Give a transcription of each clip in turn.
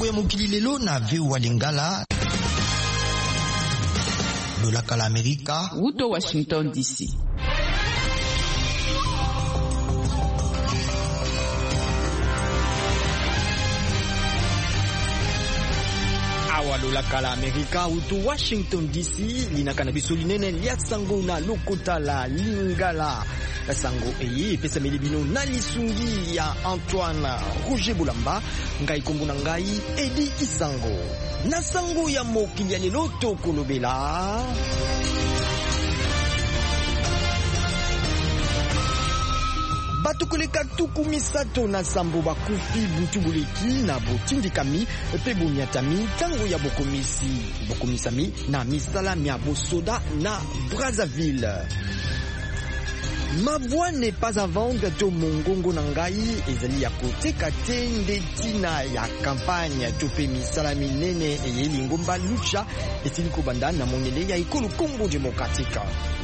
sango ya mokili lelo na VOA Lingala. Lolaka la Amerika. Uto Washington DC. Lolaka la Amerika utu Washington DC linaka na biso linene lia sango na lokota la Lingala. Sango eye pesa melibino na lisungi ya Antoine Roger Bolamba ngai kombo na ngai Edi Isango. Na sango ya mokili ya lelo tokolobela bato koleka tuku misato na sambo bakufi butu buleki na botindikami pe bonyatami tango ya bokomisami na misala mia bosoda na Brazzaville. Ma voix n'est pas à vendre to mongongo na ngai ezali ya koteka te ndetina ya campagne to pe misala minene eyeli ngomba lucha esili kobanda na monele ya ekolo Congo Démocratique.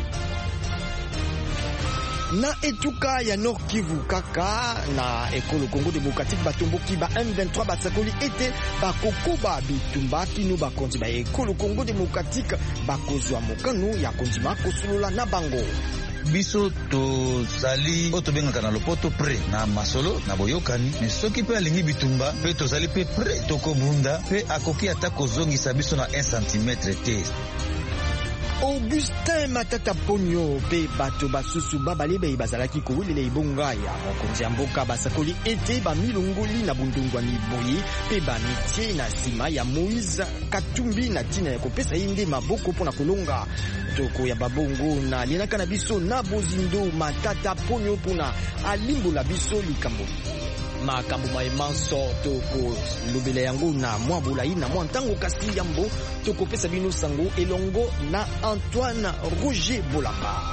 Na etuka ya Nord Kivu kaka na ekolo Congo Démocratique batomboki ba M23 batsakoli ete bakokoba bitumba kino bakonzi ba ekolo Congo Démocratique bakozwa mokano ya kondima kosolola na bango. Biso tozali otobengaka na lopoto pre na masolo na boyokani mais soki pe alingi bitumba pe tozali pe pre tokobunda pe akoki ata kozongisa biso na 1 cm te. Augustin Matata Ponyo pe bato basusu babalebe bazalaki kowulela ibonga ya mokonzi ya mboka basakoli ete bamilongoli na bundungwani boye pe bamitie na sima ya Moïse Katumbi na tina ya kopesa inde maboko pona kolonga toko ya babongo na lienaka na biso na bozindo Matata Ponyo pona alimbola biso likambo makambo maemanso toko lobele yango na mwa bulai na mwa ntango kasi yambo toko pesa bino sango elongo na Antoine Roger Bolamba.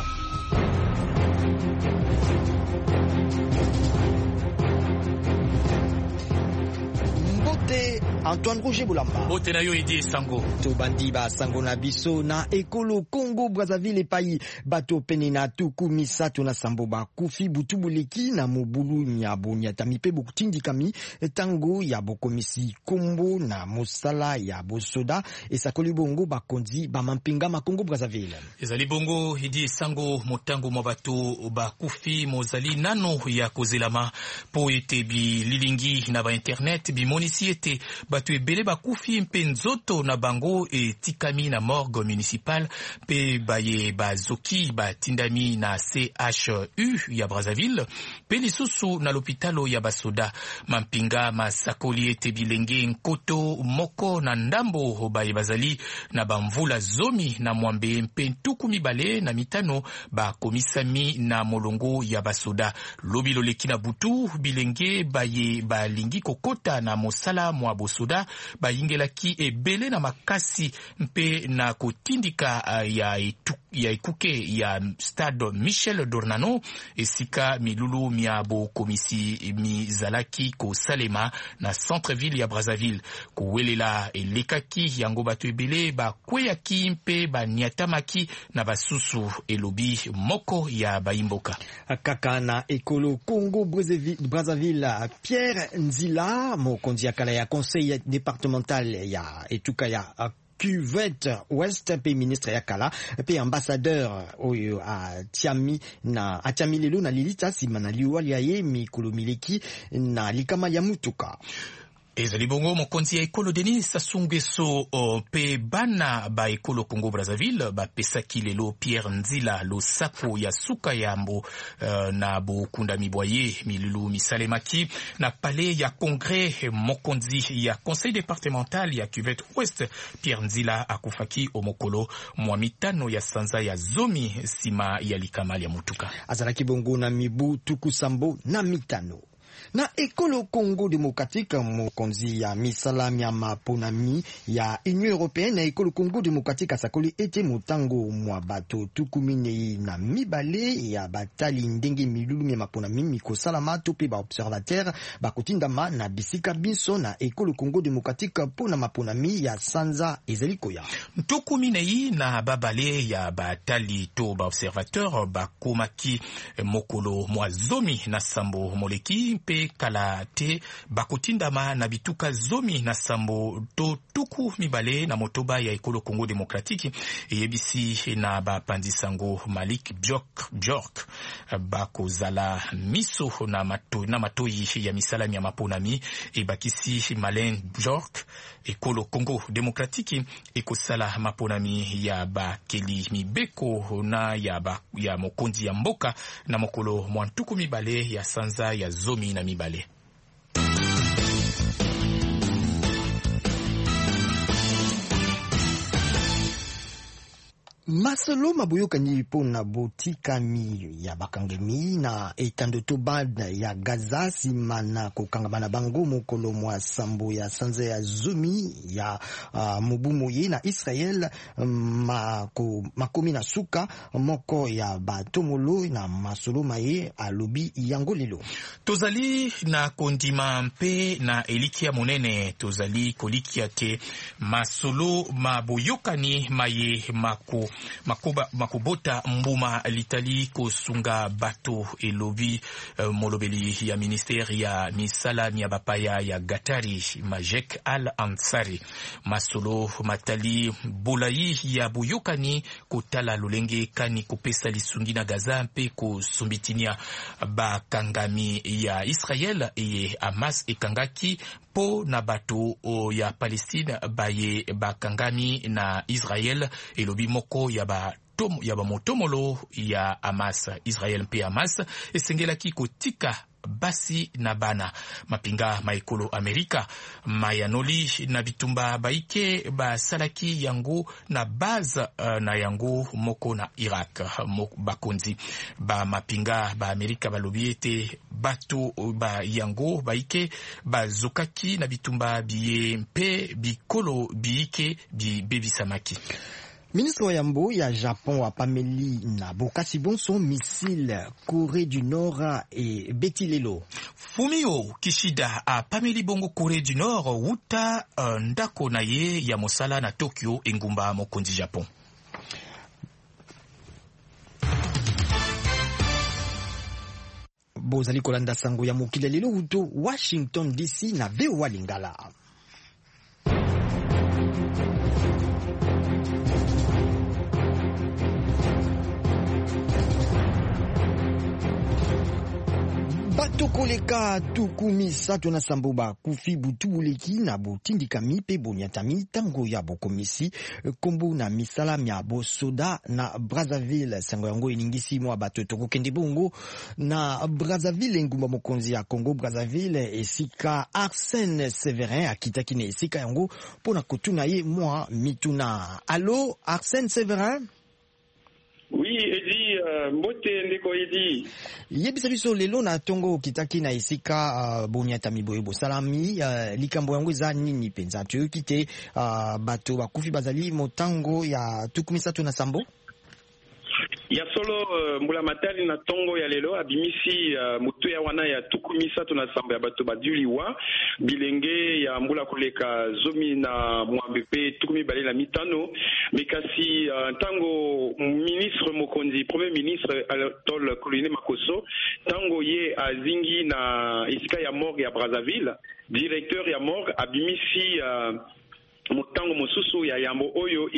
Antoine Roger Bolamba. Bote na yo Edi Sango. To bandi ba sango na biso na ekolo Congo Brazzaville epai bato pene na tuku misato na sambo ba kufi butu buleki na mobulu nyabo nyatami pe bokutindikami tango ya bokomisi kombo na mosala ya bosoda esakoli bongo bakonzi ba mampinga ma Congo Brazzaville. Ezali bongo Edi Sango motango mwa bato ba kufi mozali nano ya kozelama po ete bi lilingi na ba internet bi monisi ete batu ebele bakufi mpe nzoto na bango etikami na morgue municipal pe baye bazoki batindami na CHU ya Brazzaville pe lisusu na lopitalo ya basoda mampinga masakoli ete bilenge nkoto moko na ndambo baye bazali na bamvula zomi na mwambe mpe ntuku mibale na mitano bakomisami na molongo ya basoda lobilo leki na butu bilenge baye balingi kokota na mosala mwa bosoda bayingelaki ebele na makasi mpe na kotindika ya ekuke ya stade Michel Dornano esika milulu mia bokomisi mizalaki kosalema na centre-ville ya Brazzaville kowelela elekaki yango bato ebele bakweyaki mpe baniatamaki na basusu elobi moko ya baimboka kaka na ekolo Congo Brazzaville. Pierre Nzila mokonzi ya kala ya conseil départemental ya etuka ya Cuvette Ouest pe ministre ya kala pe ambassadeur oyo atiami lelo na lilita sima na liwali ya ye mikolo mileki na likama ya mutuka. Ezali bongo mokonzi ya ekolo Denis Sassou Nguesso pe bana ba ekolo Congo Brazzaville ba pesaki lelo Pierre Nzila lo sako ya suka yambo na bokunda mibwaye milulu misalemaki na palais ya congrès mokonzi ya conseil départemental ya Cuvette Ouest Pierre Nzila akufaki omokolo mwa mitano ya sanza ya zomi sima ya likamali ya mutuka azalaki bongo na mibu tuku sambo na mitano. Na ekolo Congo Démocratique mokonzi ya misala mia maponami ya Union Européenne na ekolo Congo Démocratique asakoli ete motango mwa bato tukumine na mibale ya batali ndenge milulu mia maponami mikosalama to pe ba observateur bakotindama na bisika biso na ekolo Congo Démocratique pona maponami ya sanza ezalikoya tukumine na babale ya batali to ba observateur bakomaki mokolo mwa zomi na sambo moleki mpe kala te bakotindama na bituka zomi na sambo to tuku mibale na motoba ya ekolo Congo Démocratique eyebisi na bapanzi sango Malik Bjork bakozala miso na matoyi ya misalami ya maponami ebakisi Malen Bjork ekolo Congo Démocratique ekosala maponami ya bakeli mibeko na ya mokonzi ya mboka na mokolo mwantuku mibale ya sanza ya zomi na mibale. Masolo maboyokani pona botikami ya bakangemi na etando tobad ya Gaza simana kokangama bango mokolo mwa sambo ya sanza ya zumi ya mobumo ye na Israel makomi na suka moko ya batomolo na masolo maye alobi yango lelo. Tozali na kondima mpe na elikia monene tozali kolikia ke masolo maboyokani maye makobota mbuma litali kosunga bato elobi molobeli ya ministeri ya misala ya bapaya ya Gatari Majek Al-Ansari. Masolo matali bolai ya boyokani kotala lolenge kani kopesa lisungi na Gaza mpe kosumbitinia bakangami ya Israel eye Hamas ekangaki po na bato ya Palestine baye bakangami na Israel elobi moko ya bamotomolo ya Hamas. Israel mpe Hamas esengelaki kotika basi na bana mapinga maekolo Amerika mayanoli na bitumba baike basalaki yango na base na yango moko na Iraq. Bakonzi ba mapinga ba Amerika balobi ete bato ba yango baike bazokaki na bitumba biye mpe bikolo biike bibebisamaki. Ministre wa yambo ya Japon apameli na bokasi bonso missile Corée du Nord et Betilelo. Fumio Kishida apameli bongo Corée du Nord wuta ndako na ye ya mosala na Tokyo engumba mokonzi Japon. Bozali kolanda sango ya mokili lelo uto Washington DC na VOA Lingala. Batokoleka tukumi sato na samboba kufi butubuleki na botindikami pe bonyatami tango ya bokomisi kombo na misala mya bosoda na Brazzaville. Sango yango eningisi mwa bato tokokende bongo na Brazzaville ngumba mokonzi ya Congo Brazzaville esika Arsène Severin akitaki na esika yango pona kotuna ye mwa mituna. Allo Arsène Severin? Oui, Edi, mbote ndeko Edi. Yebisa biso lelo na tongo kitaki na esika bonyata miboye bosalami likambo yango eza nini penza toyokite bato bakufi bazali motango ya tukumisatu na sambo? Ya solo mbula matali na tongo ya lelo abimisi mutu ya wana ya tukumisatu na sambo ya bato baduliwa bilenge ya mbula koleka zomi na mwambe pe tukumi bale na mitano mekasi tango ministre mokonzi premier ministre Tol Colonel Makoso tango ye azingi na esika ya morgue ya Brazzaville directeur ya morgue abimisi motango mosusu ya yambo oyo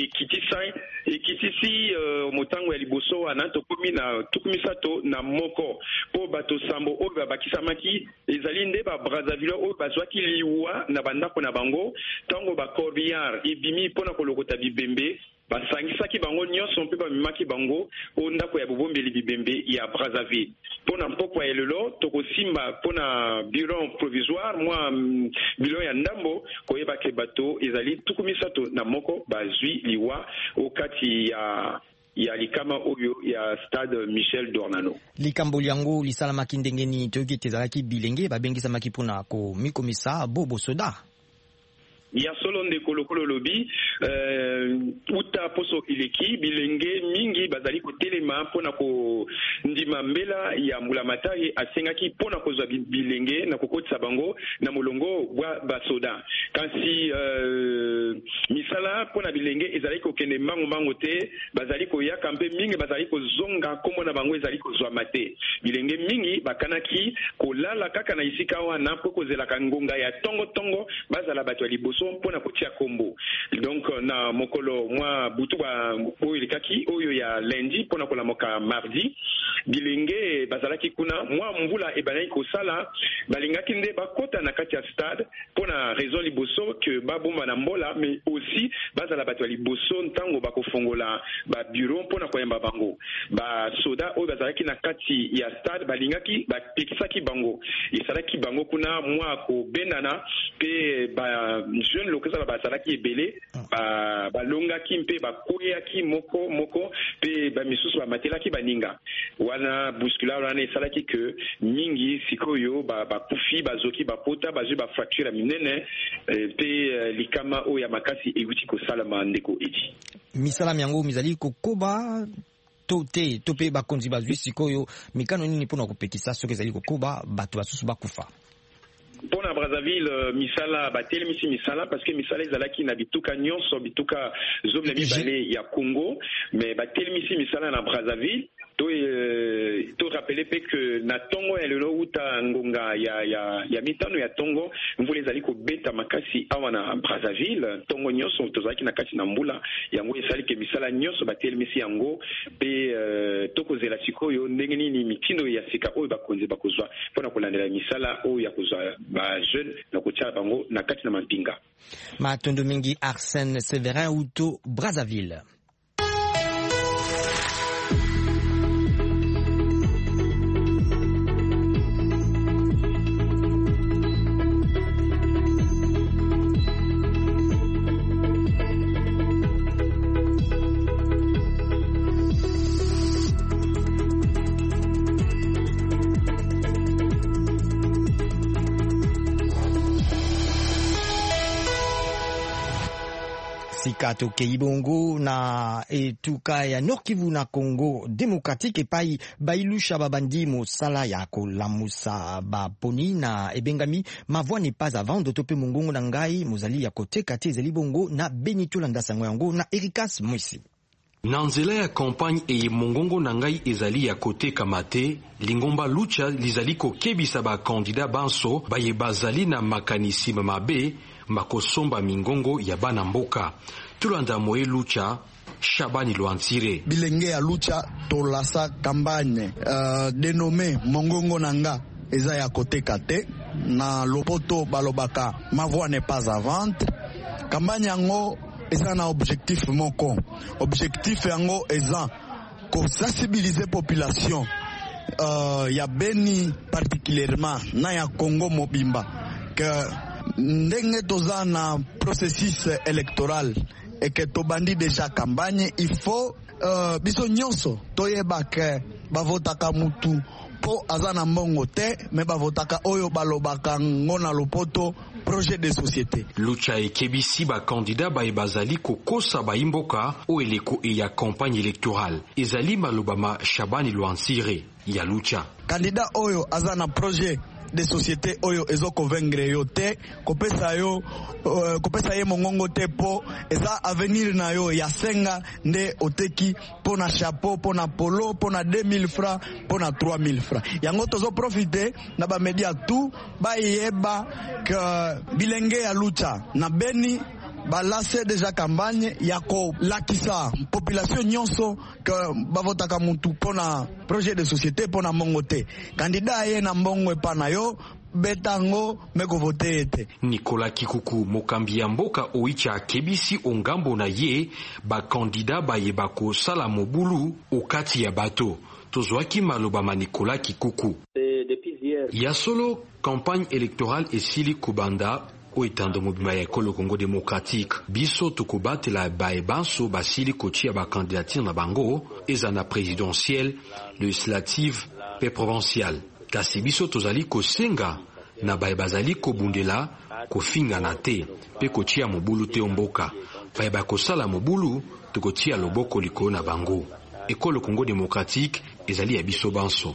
ekitisi motango ya liboso wana tokomi na tukumisato na moko po bato sambo oyo babakisamaki ezali nde ba Brazzaville oyo bazwaki liwa na bandako na bango tango ba corbillard ebimi mpona kolokota bibembe basangisaki bango nyonso mpe bamimaki bango o ndako ya bobombeli bibembe ya Brazzaville. Pona mpoko ya lelo tokosimba pona bureau provisoire mwa bureau ya ndambo koyeba ke bato ezali tukumisato na moko bazwi liwa okati ya likama oyo ya stade Michel Dornano. Likambo yango lisalamaki ndengeni toyoki tezalaki bilenge babengisamaki pona komikomisa bobo soda. ya solo ndeko lokolo lobi uta poso ileki bilenge mingi bazali ko telema pona ko ndima mbela ya mbula matari asengaki pona ko zwa bilenge na kokotisa bango na molongo bwa basoda kasi misala pona bilenge ezali ko kende mango te bazali ko yaka mpe mingi bazali ko zonga kombo na bango ezali ko zwa mate bilenge mingi bakanaki kolala kaka na isika wana po kozelaka ngonga ya tongo bazala bato ya liboso mpona kotia kombo. Donc na mokolo mwa butu ba oyo likaki oyo ya lundi mpona kolamoka mardi bilenge bazalaki kuna mwa mvula ebanaki kosala balingaki nde bakota na kati ya stade mpona raison liboso ke babomba na mbola mais aussi bazala bato ya liboso ntango bakofongola babureau mpona koyemba bango basoda oyo bazalaki na kati ya stade balingaki bapekisaki bango esalaki bango kuna mwa kobendana mpe bajeune lokeza bazalaki ebele balongaki mpe bakoyaki moko mpe bamisusu bamatelaki baninga wana bousculade wana esalaki ke mingi sikoyo bakufi bazoki bapota bazwi bafracture minene mpe likama oyo ya makasi euti kosalama ndeko edi misala yango mizali kokoba to pe bakonzi bazwi sikoyo mikano nini mpona kopekisa soki ezali kokoba bato basusu bakufa mpona Brazzaville misala batelemisi misala parce que misala ezalaki na bituka nyonso bituka zomi na mibale ya Congo mais batelemisi misala na Brazzaville to rappeler pe que na tongo ya lelo uta ngonga ya mitano ya tongo mvula ezali kobeta makasi awa na Brazzaville tongo nyonso tozalaki na kati na mbula yango esali ke misala nyonso batelemisi yango pe tokozela sikoyo ndenge nini mitindo ya sika oyo bakonzi bakozwa mpona kolandela misala oyo ya kozwa ba jeune na kotia bango na kati na mampinga. Matondo mingi Arsène Severin Uto Brazzaville. Sikato Keibongo na etuka ya Nord Kivu na Congo Démocratique epai bailusha babandi mosala ya kolamusa baponi na ebengami ma voix n'est pas à vendre tope mongongo na ngai mozali ya koteka te ezali bongo na Benito Landasango yango na Ericas Mwisi. Na nzela ya campagne eye mongongo na ngai ezali ya koteka mate lingomba lucha lizali kokebisa ba kandida banso baye bazali na makanisi mabe makosomba mingongo ya bana mboka tulanda moye lucha Shabani Luanzire bilenge ya lucha tolasa campagne dénommé mongongo nanga eza ya koteka te na lopoto balobaka ma voix n'est pas à vendre campagne yango eza na objectif moko objectif yango eza ko sensibiliser population ya Beni particulièrement na ya Congo mobimba que ndenge toza na processus électoral et que tobandi déjà campagne il faut biso nyonso toyeba ke bavotaka mutu po azana mbongo te me bavotaka oyo balobaka ngona lopoto projet de société. Lucha ekebisi ba candidat ba bazali kokosa ba imboka o eleko e ya campagne électorale ezali malobama Shabani Luanzire ya lucha candidat oyo azana projet de société oyo ezo convaincre yo te kopesa ye mongongo te po eza avenir na yo ya senga nde oteki pona chapeau pona polo pona 2000 francs pona 3000 francs yango tozo profiter na ba media tout ba yeba que bilenge ya lucha na Beni balase déjà campagne ya ko lakisa population nyonso que bavotaka mutu pona projet de société pona mbongo te candidat ye na mbongo epana yo betango meko vote ete. Nicolas Kikuku mokambi ya mboka oicha akebisi ongambo na ye ba candidat bayeba ko sala mobulu okati ya bato tozwaki malobama Nicolas Kikuku ya solo campagne électorale esili kubanda oitando mobima ya ekolo Congo démocratique biso tokobatela baebanso basili kotia ba candidature na bango eza na présidentielle législative pe provinciale kasi biso tozali kosenga na baebazali kobundela kofingana te mpe kotia mobulu te mboka baye bakosala mobulu tokotia loboko likolo na bango. Ekolo Congo démocratique ezali ya biso banso.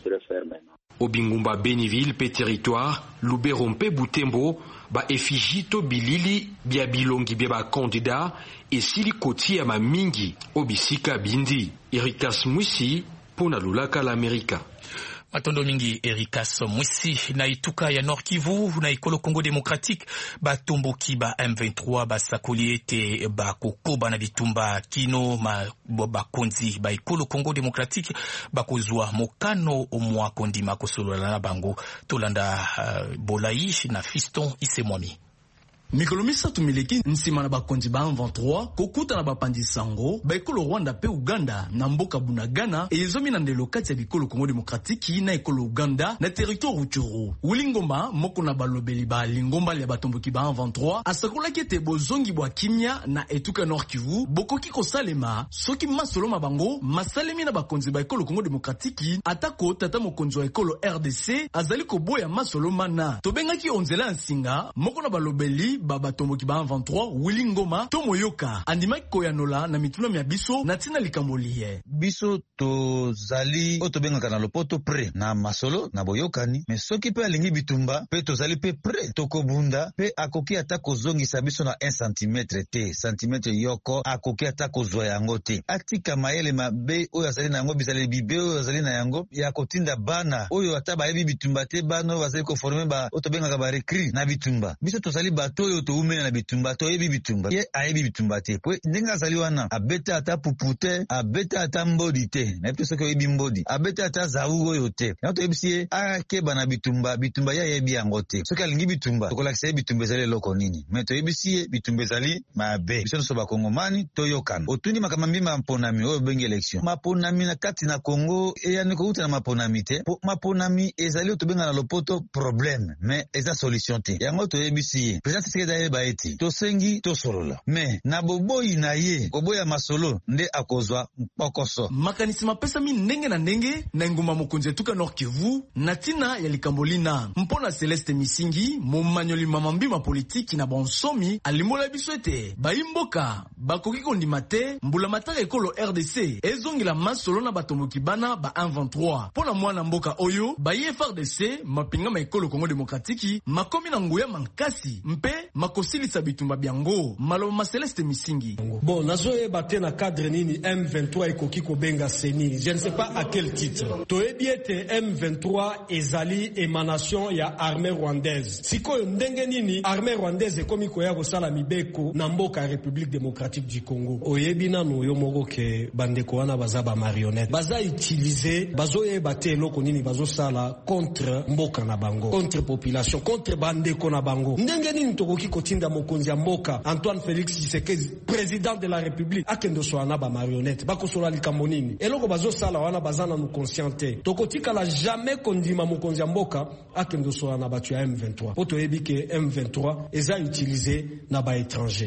Obingumba Beniville pe territoire Lubero mpe Butembo ba effigie to bilili bia bilongi bia ba candidat esili kotia mamingi obisika bindi. Erikas Mwisi pona lulaka l'Amerika. Matondo mingi Erikas Mwisi na ituka ya Nord Kivu na Ekolo Congo démocratique batomboki ba M23 basakoli ete bakokoba na bitumba kino bakonzi ba Ekolo Congo démocratique bakozwa mokano omwa kondima kosolola na bango tolanda Bolai na Fiston Isemwami. Mikolo misatu mileki nsima na bakonzi ba M23 kokuta na bapandi sango ba ekolo Rwanda pe Uganda na mboka Bunagana ezomi na ndelo kati ya bikolo Congo démocratique na ekolo Uganda na territoire Rutshuru. Wilingomba moko na balobeli ba lingomba ya batomboki ba M23 asakolaki ete bozongi bwa kimia na etuka Nord Kivu bokoki kosalema soki masolo mabango masalemi na bakonzi ba ekolo Congo démocratique atako tata mokonzi wa ekolo RDC azali koboya masolo mana tobengaki onzela nsinga moko na balobeli baba tomboki ba 23 Wilingoma tomoyoka andimaki koyanola na mituna mya biso na tina likamoliye biso tozali otobengaka na lopoto pre na masolo na boyokani me soki pe alingi bitumba pe tozali pe pre tokobunda pe akoki ata kozongisa biso na 1 cm te centimetre yoko akoki ata kozwa yango te atika mayele mabe oyo azali na yango bizali bibe oyo azali na yango ya kotinda bana oyo ata bayebi bitumba te bana bazali koforme ba otobengaka ba recri na bitumba biso tozali bato oyo toumena na bitumba toyebi bitumba ye ayebi bitumba te po ndenga azali wana abeta ata pupute abeta ata mbodi te na biso soki oyebi mbodi abeta ata zawu oyo te na toyebisi ye akeba na bitumba bitumba ye ayebi yango te soki alingi bitumba tokolakisa ye bitumba ezali eloko nini me toyebisi ye bitumba ezali mabe biso nyonso bakongomani toyokana otundi makambo mbimba maponami oyo bengi election maponami na kati na Congo eyani kouta na maponami te po maponami ezali oyo tobenga na lopoto problème me eza solution te yango toyebisi ye president Tshisekedi ayeba eti tosengi tosolola me na boboyi na ye koboya masolo nde akozwa mpokoso makanisi mapesami ndenge na ndenge na nguma mokonzi etuka Nord Kivu na tina ya likambolina mpona Celeste Misingi momanyoli mamambima politiki na bonsomi alimola biso ete bayimboka bakoki kondima te mbula mataka ekolo RDC ezongela masolo na batomboki bana ba 123 pona mwana mboka oyo baye FARDC mapinga ma ekolo Congo démocratique makomi na nguya mankasi mpe makosilisa bitumba biango maloba ma Celeste Misingi. Bon, nazoyeba te na cadre nini M23 ekoki kobenga seni. Je ne sais pas à quel titre. Toyebi ete M23 ezali émanation ya armée rwandaise. Sikoyo ndenge nini armée rwandaise ekomi koya kosala mibeko na mboka ya République démocratique du Congo. Oyebi nanu yo moko ke bandeko wana baza ba marionnette. Baza utiliser bazoyeba te eloko nini bazosala contre mboka na bango, contre population, contre bandeko na bango. Ndenge nini tokoki kotinda mokonzi ya mboka Antoine Félix Tshisekedi président de la République akendo soana ba marionnette bakosola likambo nini eloko bazosala wana bazana no consciente tokotika la jamais kondima mokonzi ya mboka akendo soana batu ya M23 poto ebike M23 eza utiliser na ba étranger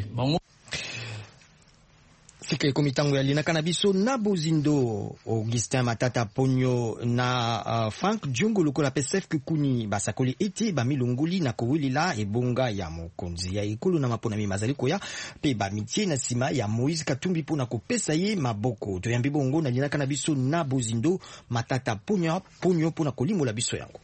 Sike komitango ya lina kanabiso na bozindo Augustin Matata Ponyo na Frank Djongo lokola PSF kukuni basakoli ete bamilongoli na kowilila ebonga ya mokonzi ya ekolo na maponami mazali koya pe bamitie na sima ya Moïse Katumbi pona kopesa ye maboko toyambi bongo na lina kanabiso na bozindo Matata Ponyo pona kolimola biso yango.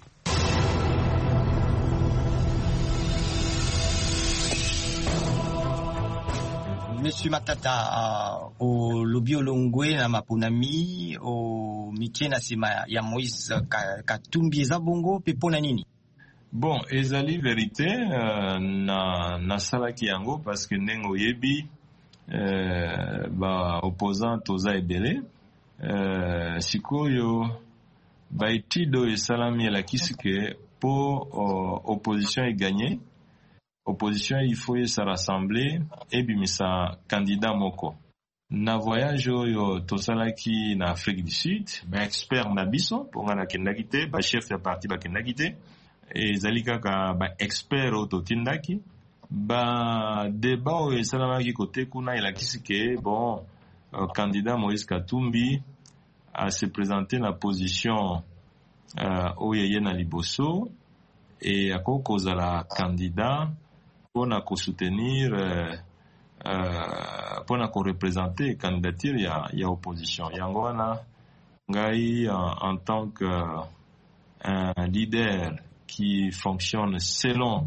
Monsieur Matata, au lobby olongwe na maponami, au mitie na sima ya Moïse Katumbi eza bongo pe pona nini? Bon, ezali vérité na salaki yango parce que nengo yebi ba opposant toza ebele sikoyo ba itido esalami la kisike po opposition e gagner. Opposition il faut se rassembler et bimisa candidat moko na voyage oyo tosalaki na Afrique du Sud ba expert na biso ponga na kendaki te ba chef de parti ba kendaki te et zalika ka ba expert oyo totindaki ba débat oyo esalamaki kote kuna elakisi ke bon candidat Moïse Katumbi a se présenté na position oyo ye na liboso et akokozala candidat mpona kosoutenir mpona korepresente candidature ya opposition. Yango wana ngai en tant que un leader qui fonctionne selon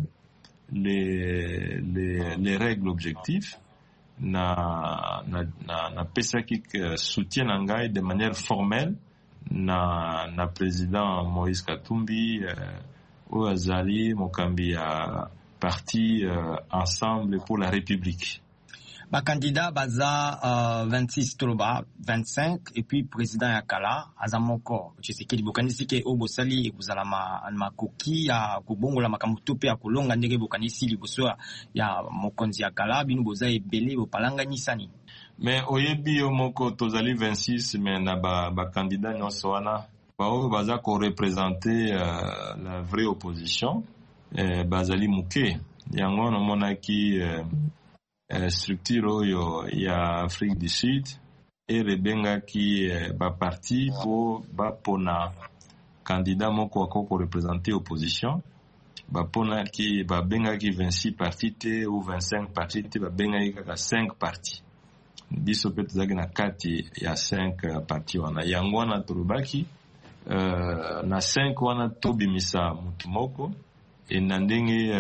les règles objectives, na pesaki soutien na ngai de manière formelle na président Moïse Katumbi oyo azali mokambi ya parti Ensemble pour la République. Bakandidat baza 26 toloba 25 et puis président ya kala azamoko Tshisekedi bokanisi ke obosali ekuzala makoki ya kubongola makambo to pe ya kolonga ndenge bokanisi liboso ya mokonzi ya kala bino boza ebele bopalanganisani. Mais oyebi yo moko tozali 26 mais na bakandidat nyonso wana baoyo baza korepresente la vraie opposition bazali muke yango namonaki structure oyo ya Afrique du Sud erebengaki baparti po bapona candidat moko akoko représenter opposition babengaki 26 parti te ou 25 parti te babengaki kaka 5 parti biso pe tozalaki na kati ya 5 parti wana yango wana tolobaki na 5 wana tobimisa mutu moko na ndenge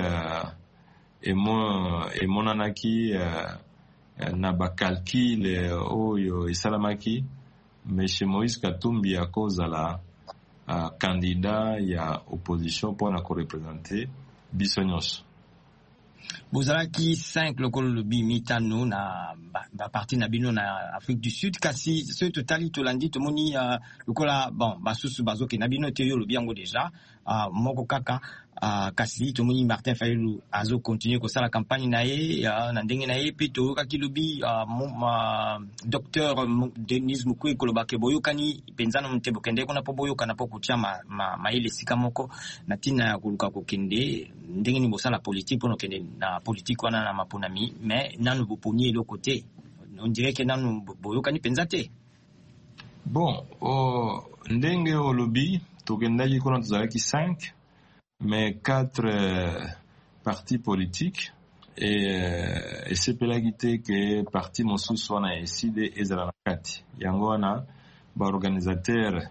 emonanaki na bakalkile oyo esalamaki M. Moïse Katumbi akozala candidat ya opposition mpona korepresente biso nyonso. Bozalaki 5 lokolo lobi mitano na baparti na bino na Afrique du Sud kasi ce totali tolandi tomoni lokola bon basusu bazoke na bino te yo lobi yango déjà moko kaka kasi tomoni Martin Fayulu azo continuer kosala campagne na ye na ndenge na ye pe toyokaki lobi docteur Denis Mukwege kolobake boyokani penzana mutebo kende kuna po boyokana po kutia maele sika moko na tina ya koluka kokende ndenge ni bosala politique pono kende na politique wana na maponami mais nanu boponi le côté on dirait que nanu boyokani penza te. Bon ndenge olobi tokendaki kuna tozalaki 5 mais 4 partis politiques et sepelaki te ke parti mosusu wana eside ezala na kati yango wana baorganisateur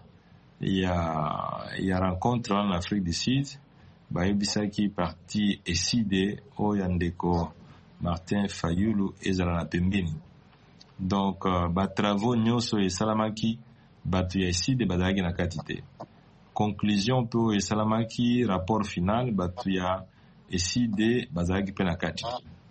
ya rencontre wana na Afrique du Sud bayebisaki parti eside oyo ya ndeko Martin Fayulu ezala na pembeni. Donc batravaux nyonso esalamaki bato ya eside bazalaki na kati te. Conclusion po esalamaki rapport final batu ya eside bazalaki pe na kati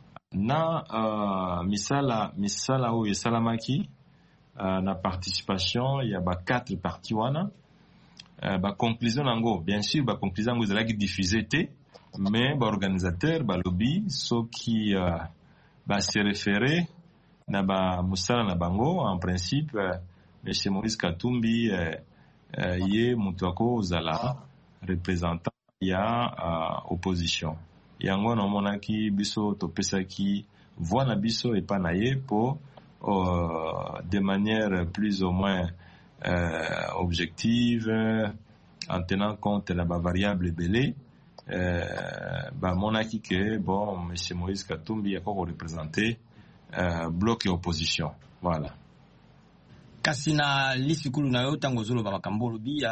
na misala oyo esalamaki na participation ya ba 4 parti wana ba conclusion nango bien sûr ba conclusion nango ezalaki diffusé te mais ba organisateur ba lobby soki ba se référer na ba musala na bango en principe M. Moïse Katumbi ye mutu akozala représentant ya opposition yango namonaki biso topesaki voix na biso epa na ye po de manière plus ou moins objective en tenant compte na bavariable ebele bamonaki ke bon M. Moïse Katumbi akoko représenter bloc et opposition. Voilà. Kasi na lisikulu na yo tango zolo makambo lobi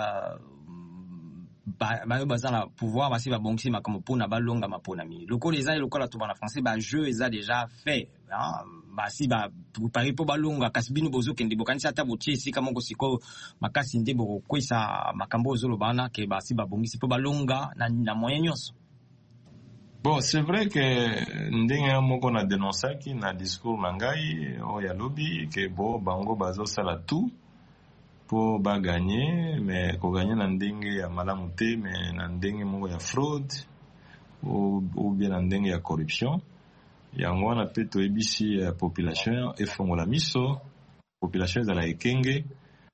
bayo baza na pouvoir basi babongisi makambo pona balonga maponami lokola eza lokola to bana français ba jeu eza déjà fait basi ba préparer po balonga kasi bino bozokende bokanisa ata botie sika moko siko makasi nde bokwisa makambo zolo bana ke basi babongisi po balonga na moyen nyonso. Bon, c'est vrai que ndenge moko na dénonçaki na discours na ngai o ya lobi ke bo bango bazo sala tout pour ba gagner mais ko gagner na ndenge ya malamu te mais na ndenge moko ya fraude ou bien na ndenge ya corruption yango wana pe toyebisi population efongola miso population ezala ekenge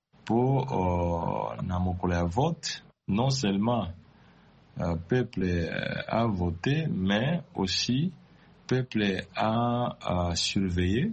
po na mokolo ya vote non seulement peuple a voté, mais aussi peuple a surveillé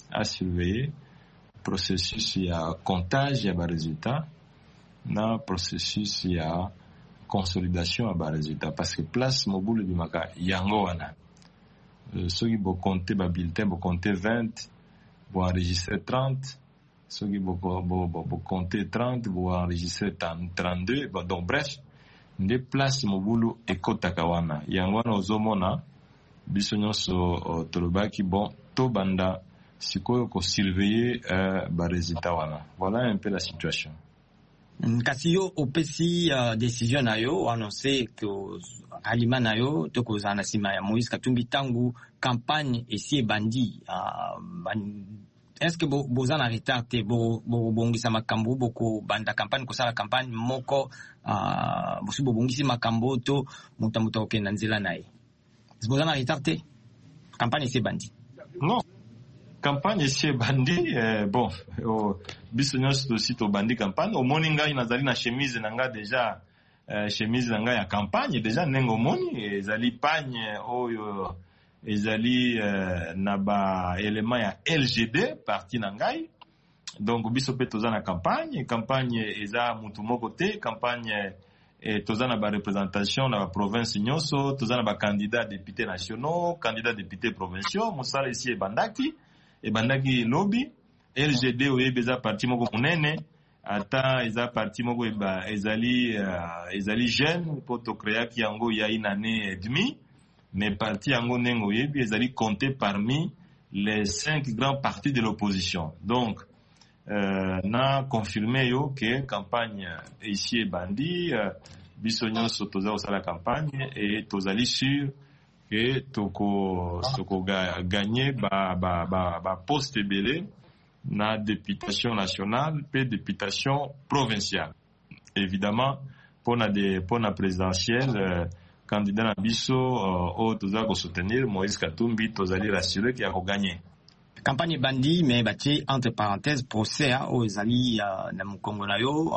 processus ya comptage ya ba résultat na processus ya consolidation ya ba résultat parce que place mobulu bimaka yango wana ceux qui vont compter ba bulletin vont compter 20 vont enregistrer 30, ceux qui vont compter 30 vont enregistrer 32. Bon, donc bref, nde place mobulu ekotaka wana yango wana ozomona biso nyonso tolobaki bon tobanda sikoyo kosurveiller baresultat wana. Voilà un peu la situation. Kasi yo opesi décision na yo annoncer que alima na yo tokozala na nsima ya Moïse Katumbi tangu campagne esi ebandi, est-ce que boza na retard te bobongisa makambo bokobanda campagne kosala campagne moko bosi bobongisi makambo to moto okenda nzela na ye? Boza na retard te campagne esi ebandi? Non, campagne esi ebandi. Bon, biso nyonso tosi tobandi campagne. Omoni ngai nazali na chemise na nga deja, chemise na nga ya campagne deja ndenge omoni ezali pagne oyo ezali na ba élément ya LGD parti na ngai. Donc biso pe toza na campagne eza mutu moko te. Campagne toza na ba représentation na ba province nyonso, toza na ba candidats députés nationaux, candidats députés provinciaux. Mosala ici ebandaki lobby. LGD oyebi eza parti moko munene, ata eza parti moko ezali jeune po tokreaki yango ya une année et demie. Mais parti yango ndenge oyebi ezali compté parmi les 5 grands partis de l'opposition. Donc na confirmé yo que campagne ici ebandi, biso nyonso toza kosala campagne et tozali sûr que toko gagner ba poste ebele na députation nationale pe députation provinciale. Évidemment pour na présidentielle candidat na biso o toza ko soutenir Moïse Katumbi tozali rassuré qu'il a gagné. Campagne bandi mais bati entre parenthèses procès aux ezali na Congo na yo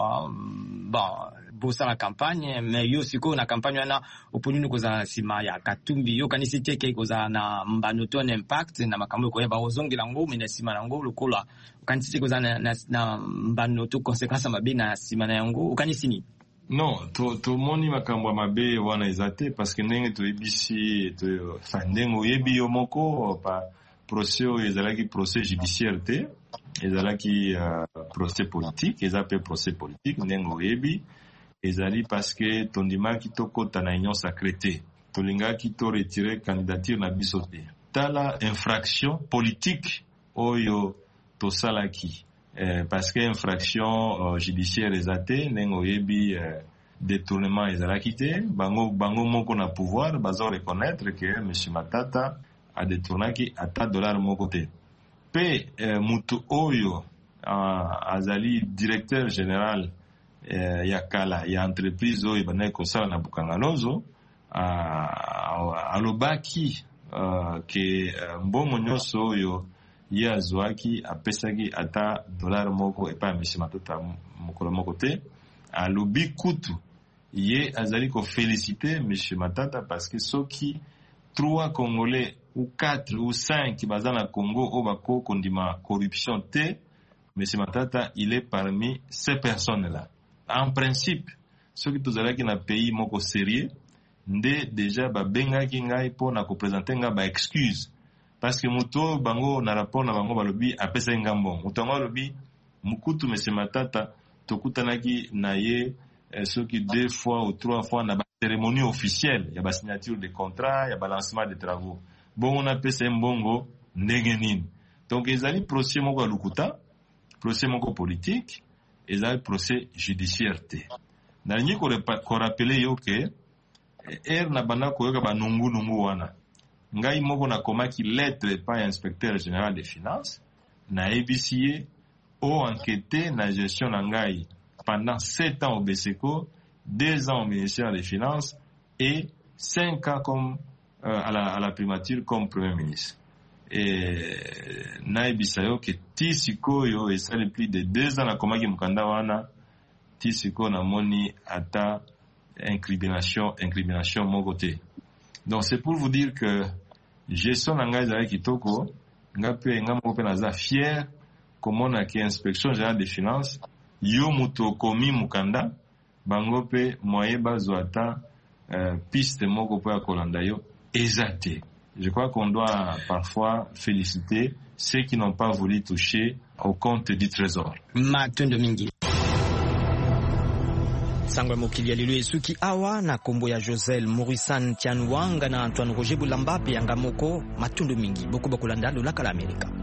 bosa la campagne mais yo siko na campagne wana oponi koza sima ya Katumbi yo kanisi teke koza na mbano to na impact na makambo ko yeba ozongela ngo mais na sima na ngo lokola kanisi koza na mbano to conséquence mabe na sima na yango kanisi ni? Non, tomoni makambo mabe wana ezate parce que ndenge toyebisi ndenge oyebi yo moko pa procès oyo ezalaki procès judiciaire te, ezalaki procès politique, eza pe procès politique ndenge oyebi ezali parce que tondimaki tokota na union sacrée te, tolingaki to retirer candidature na biso te. Tala infraction politique oyo tosalaki. Parce que infraction judiciaire ezate ndenge oyebi détournement ezalaki te, bango moko na pouvoir bazo reconnaître que M. Matata a détournaki ata dollar moko te. Pe mutu oyo azali directeur général ya kala ya entreprise oyo bandaki kosala na Bukangalozo alobaki ke mbongo nyonso oyo ye azwaki apesaki ata dollar moko epa ya M. Matata mokolo moko te. Alobi kutu ye azali ko féliciter M. Matata parce que soki 3 Congolais ou 4 ou 5 baza na Congo o bako kondima corruption te, M. Matata il est parmi ces personnes là. En principe soki tozalaki na pays moko sérieux nde déjà babengaki ngai po na ko présenter nga ba excuse. Parce que muto bango na rapport na bango balobi apesa ngambo muto ngo lobi mukutu M. Matata tokutanaki na ye soki 2 fois ou 3 fois na ba cérémonie officielle ya ba signature de contrat ya ba lancement de travaux bon on apesa mbongo ndenge nini. Donc ezali procès moko lukuta, procès moko politique, ezali procès judiciaire te. Na lingi ko rappeler yo que na banda koyoka ba nungu wana ngai moko na komaki lettre pa inspecteur général des finances na ABCA o enquêté na gestion na ngai pendant 7 ans au BSECO, 2 ans au ministère des Finances et 5 ans comme à la primature comme premier ministre. Et na ebisayo ke tisiko yo esali plus de 2 ans na komaki mukanda wana tisiko na moni ata incrimination moko te. Donc c'est pour vous dire que gestion na ngai ezali kitoko nga pe nga moko pe naza fier komona ke inspection générale des finances yo muto komi mukanda bango pe moye bazwa ata piste moko po ya kolanda yo ezate. Je crois qu'on doit parfois féliciter ceux qui n'ont pas voulu toucher au compte du trésor. Matundu mingi sangwa mokili ya lelo esuki awa na kombo ya Josel Morisan Tianwanga na Antoine Roger Bulambape yanga moko matundu mingi boko bakolanda lolaka la Amerika.